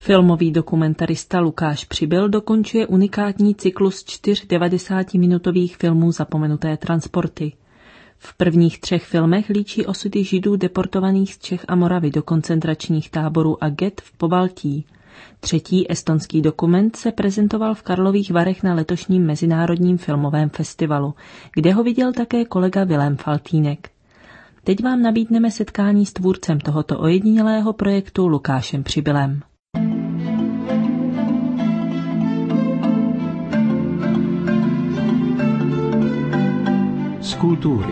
Filmový dokumentarista Lukáš Přibyl dokončuje unikátní cyklus 4 90-minutových filmů Zapomenuté transporty. V prvních 3 filmech líčí osudy Židů deportovaných z Čech a Moravy do koncentračních táborů a get v Pobaltí. 3. estonský dokument se prezentoval v Karlových Varech na letošním Mezinárodním filmovém festivalu, kde ho viděl také kolega Vilém Faltýnek. Teď vám nabídneme setkání s tvůrcem tohoto ojedinělého projektu Lukášem Přibylem. Z kultury.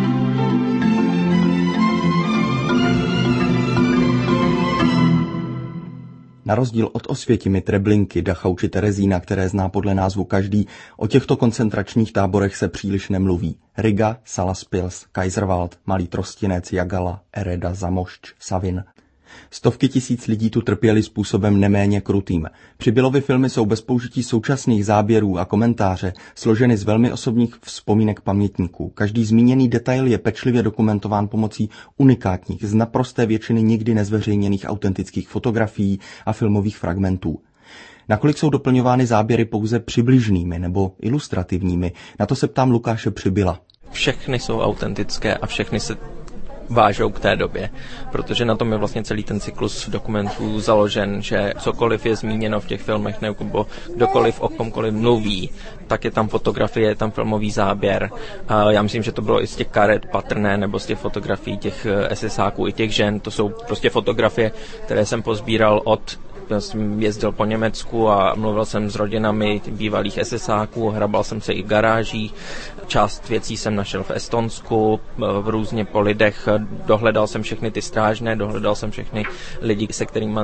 Na rozdíl od Osvětimi, Treblinky, Dachau či Terezína, které zná podle názvu každý, o těchto koncentračních táborech se příliš nemluví. Riga, Salaspils, Kaiserwald, Malý Trostinec, Jagala, Ereda, Zamošť, Savin. Stovky tisíc lidí tu trpěli způsobem neméně krutým. Přibylovy filmy jsou bez použití současných záběrů a komentáře složeny z velmi osobních vzpomínek pamětníků. Každý zmíněný detail je pečlivě dokumentován pomocí unikátních, z naprosté většiny nikdy nezveřejněných autentických fotografií a filmových fragmentů. Nakolik jsou doplňovány záběry pouze přibližnými nebo ilustrativními, na to se ptám Lukáše Přibyla. Všechny jsou autentické a všechny se vážou k té době, protože na tom je vlastně celý ten cyklus dokumentů založen, že cokoliv je zmíněno v těch filmech nebo kdokoliv o komkoliv mluví, tak je tam fotografie, je tam filmový záběr. A já myslím, že to bylo i z těch karet patrné, nebo z těch fotografií těch SSáků i těch žen. To jsou prostě fotografie, které jsem pozbíral já jsem jezdil po Německu a mluvil jsem s rodinami bývalých SSáků, hrabal jsem se i v garážích, část věcí jsem našel v Estonsku, různě po lidech, dohledal jsem všechny ty strážné, dohledal jsem všechny lidi, se kterými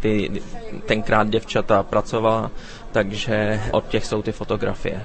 tenkrát děvčata pracovala, takže od těch jsou ty fotografie.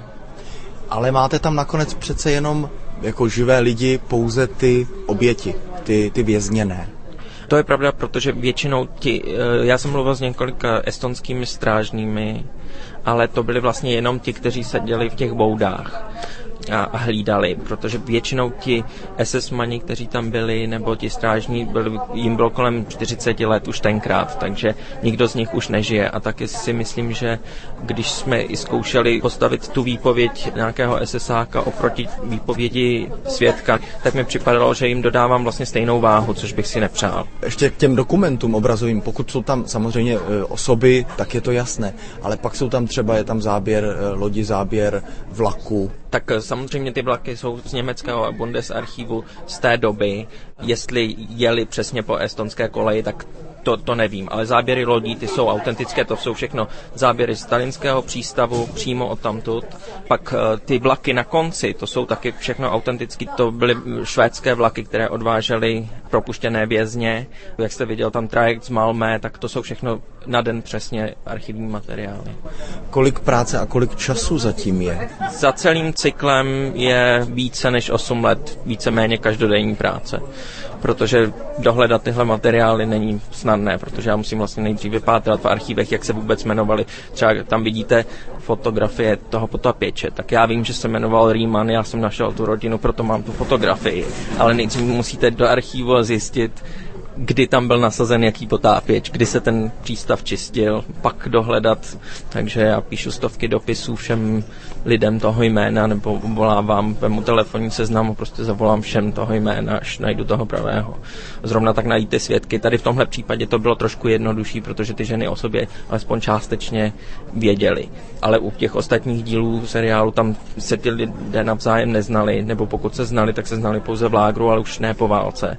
Ale máte tam nakonec přece jenom jako živé lidi pouze ty oběti, ty vězněné. To je pravda, protože většinou já jsem mluvil s několika estonskými strážnými, ale to byli vlastně jenom ti, kteří seděli v těch boudách a hlídali, protože většinou ti SS-mani, kteří tam byli, nebo ti strážní, jim bylo kolem 40 let už tenkrát, takže nikdo z nich už nežije. A taky si myslím, že když jsme i zkoušeli postavit tu výpověď nějakého SSáka oproti výpovědi svědka, tak mi připadalo, že jim dodávám vlastně stejnou váhu, což bych si nepřál. Ještě k těm dokumentům obrazovým, pokud jsou tam samozřejmě osoby, tak je to jasné, ale pak jsou tam třeba, je tam záběr lodi, záběr vlaku. Tak samozřejmě ty vlaky jsou z německého Bundesarchivu z té doby. Jestli jeli přesně po estonské koleji, tak to nevím. Ale záběry lodí, ty jsou autentické, to jsou všechno záběry z stalinského přístavu, přímo odtamtud. Pak ty vlaky na konci, to jsou taky všechno autentické. To byly švédské vlaky, které odvážely propuštěné vězně. Jak jste viděl tam trajekt z Malmö, tak to jsou všechno na den přesně archivní materiály. Kolik práce a kolik času zatím je? Za celým cyklem je více než 8 let, víceméně každodenní práce. Protože dohledat tyhle materiály není snadné, protože já musím vlastně nejdřív vypátrat v archívech, jak se vůbec jmenovali. Třeba tam vidíte fotografie toho potapěče, tak já vím, že se jmenoval Riemann, já jsem našel tu rodinu, proto mám tu fotografii. Ale nejdřív musíte do archívu zjistit, kdy tam byl nasazen jaký potápěč, kdy se ten přístav čistil, pak dohledat. Takže já píšu stovky dopisů všem lidem toho jména, nebo volávám, vemu telefonní seznam a prostě zavolám všem toho jména, až najdu toho pravého. Zrovna tak najít ty svědky. Tady v tomhle případě to bylo trošku jednodušší, protože ty ženy o sobě alespoň částečně věděly. Ale u těch ostatních dílů seriálu tam se ty lidé navzájem neznali, nebo pokud se znali, tak se znali pouze v lágru, ale už ne po válce.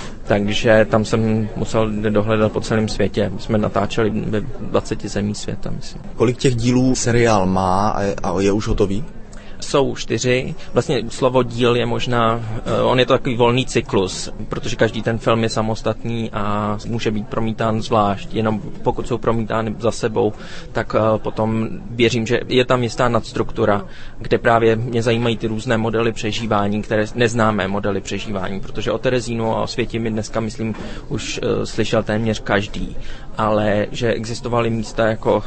Takže tam jsem musel dohledat po celém světě. My jsme natáčeli ve 20 zemí světa, myslím. Kolik těch dílů seriál má a je už hotový? Jsou 4. Vlastně slovo díl je možná, on je to takový volný cyklus, protože každý ten film je samostatný a může být promítán zvlášť. Jenom pokud jsou promítány za sebou, tak potom věřím, že je tam jistá nadstruktura, kde právě mě zajímají ty různé modely přežívání, které neznámé modely přežívání, protože o Terezínu a o Osvětimi dneska, myslím, už slyšel téměř každý. Ale že existovaly místa jako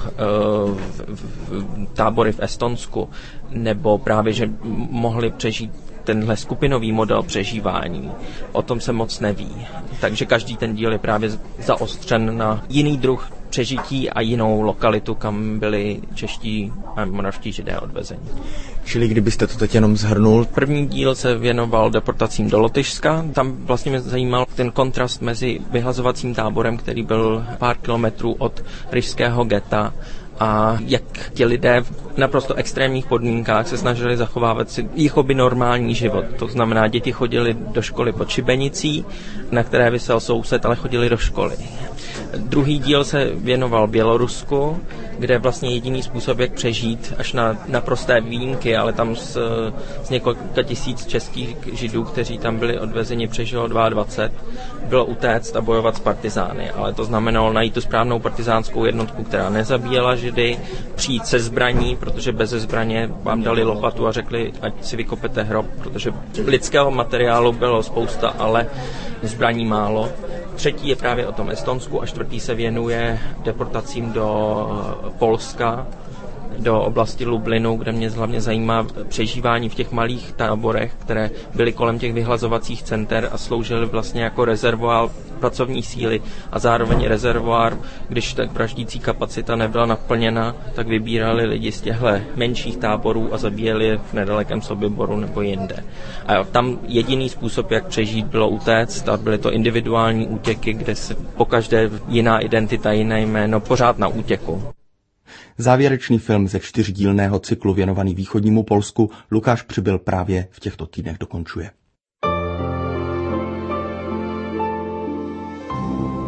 tábory v Estonsku, nebo právě, že mohli přežít tenhle skupinový model přežívání. O tom se moc neví. Takže každý ten díl je právě zaostřen na jiný druh přežití a jinou lokalitu, kam byli čeští a moravští Židé odvezeni. Čili kdybyste to teď jenom shrnul? První díl se věnoval deportacím do Lotyšska. Tam vlastně mě zajímal ten kontrast mezi vyhlazovacím táborem, který byl pár kilometrů od ryšského geta, a jak ti lidé v naprosto extrémních podmínkách se snažili zachovávat si jakoby normální život. To znamená, děti chodili do školy pod šibenicí, na které visel soused, ale chodili do školy. Druhý díl se věnoval Bělorusku, kde vlastně jediný způsob, jak přežít, až na prosté výjimky, ale tam z několika tisíc českých Židů, kteří tam byli odvezeni, přežilo 22, bylo utéct a bojovat s partizány. Ale to znamenalo najít tu správnou partizánskou jednotku, která nezabíjela Židy, přijít se zbraní, protože bez zbraně vám dali lopatu a řekli, ať si vykopete hrob, protože lidského materiálu bylo spousta, ale zbraní málo. Třetí je právě o tom Estonsku a čtvrtý se věnuje deportacím do Polska, do oblasti Lublinu, kde mě hlavně zajímá přežívání v těch malých táborech, které byly kolem těch vyhlazovacích center a sloužily vlastně jako rezervoár pracovní síly a zároveň rezervoár, když ta vraždící kapacita nebyla naplněna, tak vybírali lidi z těchto menších táborů a zabíjeli je v nedalekém Sobiboru nebo jinde. A tam jediný způsob, jak přežít, bylo utéct a byly to individuální útěky, kde se pokaždé jiná identita, jiné jméno, pořád na útěku. Závěrečný film ze 4dílného cyklu věnovaný východnímu Polsku Lukáš Přibyl právě v těchto týdnech dokončuje.